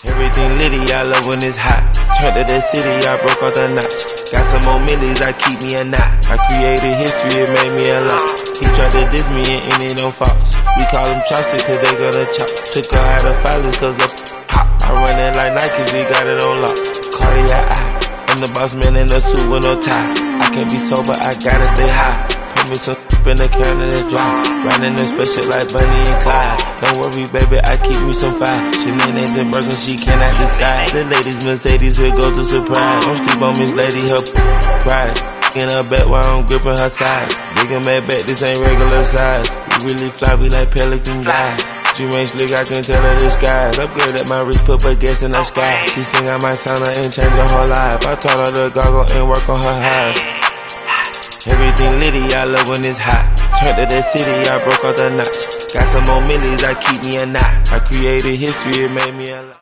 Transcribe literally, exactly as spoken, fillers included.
Everything litty, I love when it's hot. Turned to the city, I broke out the notch. Got some more millies, I keep me a knot. I created history, it made me a lot. He tried to diss me and ended on Fox. We call him Chaucer, cause they gonna chop. Took her out of filers, cause of pop. I run it like Nike, we got it on lock. Cardiac eye, I'm the boss man in a suit with no tie. I can't be sober, I gotta stay high. Put me some in the can and it's dry. Riding in special like Bunny and Clyde. Don't worry, baby, I keep me some fire. She names and burgers, she cannot decide. The ladies Mercedes, here go to surprise. Don't sleep on Miss Lady, her pride. In her back while I'm gripping her side. Nigga mad back, this ain't regular size. You really fly, we like pelican guys. You ain't slick, I can tell her disguise. Upgrade at my wrist, put her gas in the sky. She think I might sign her and change her whole life. I taught her to goggle and work on her eyes. Everything litty, I love when it's hot. Turned to the city, I broke out the notch. Got some more millies, I keep me a knot. I created history, it made me a lot.